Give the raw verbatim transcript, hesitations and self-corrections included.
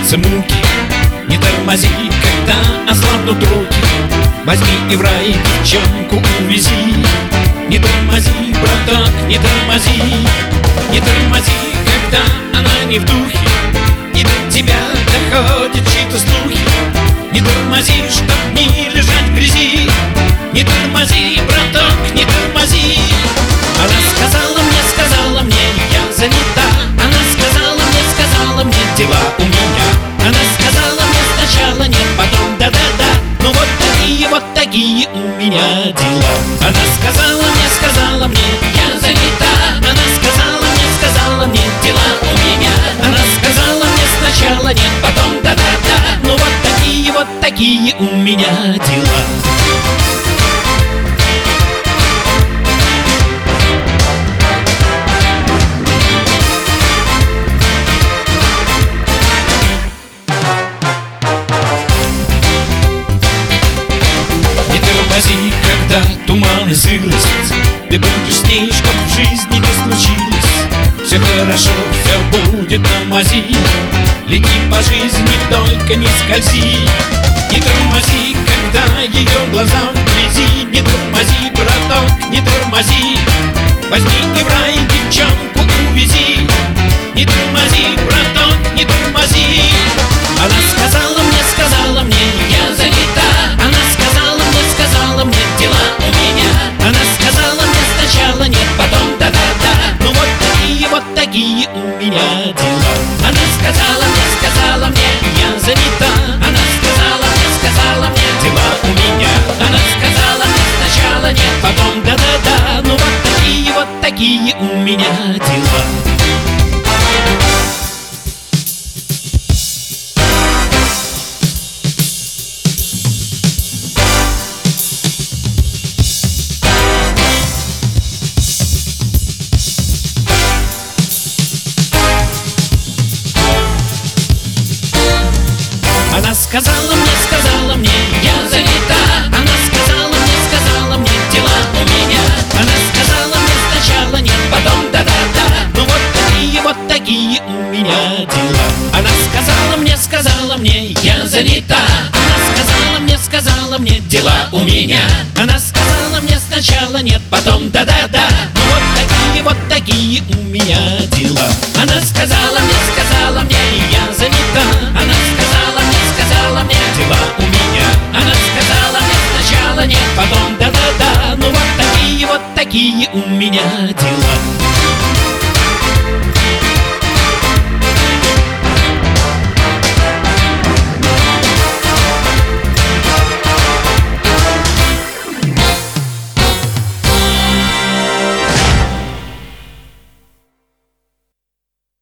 сердце муки. Не тормози, когда ослабнут руки. Возьми и в рай девчонку увези. Не тормози, браток, не тормози. Не тормози, когда она не в духе и до тебя доходят чьи-то слухи. Не тормози, чтоб не лежать в грязи. Не тормози, браток, не тормози. Она сказала мне, сказала мне, я занята. Она сказала мне, сказала мне, дела у меня. Она сказала мне сначала нет, потом да-да-да. Ну вот такие, вот такие у меня дела. Она сказала мне, сказала мне, я занята. Она сказала мне, сказала мне, дела у меня. Она сказала мне сначала нет, потом да-да-да. Ну вот такие, вот такие у меня дела. Когда туман и сырость, ты будешь с ней, чтоб в жизни не случилось. Все хорошо, все будет на мази. Лети по жизни, только не скользи. Не тормози, когда ее глаза вблизи. Не тормози, браток, не тормози. Возьми и в рай девчонку увези. Не тормози, браток, не тормози. Она сказала мне, сказала мне, я занята. Она сказала мне, сказала мне, дела у меня. Она сказала мне сначала нет, потом да-да-да. Ну вот такие, вот такие у меня дела. Она сказала мне, сказала мне, я занята. Она сказала мне, сказала мне, дела у меня. Она сказала мне сначала нет, потом да-да-да. Ну вот такие, вот такие у меня дела. Она сказала мне, сказала мне, я занята. Она сказала мне, сказала мне, дела у меня. Она сказала мне сначала нет, потом да-да-да. Ну вот такие, вот такие у меня дела. Она сказала мне, сказала мне, я занята. Она сказала мне, сказала мне, дела у меня. Она сказала мне сначала нет, потом да-да-да. Ну вот такие, вот такие у меня дела. Она сказала мне, сказала мне, я занята. Она сказала мне, сказала мне, дела у меня. Она сказала мне сначала нет, потом да-да-да. Ну вот такие, вот такие у меня дела.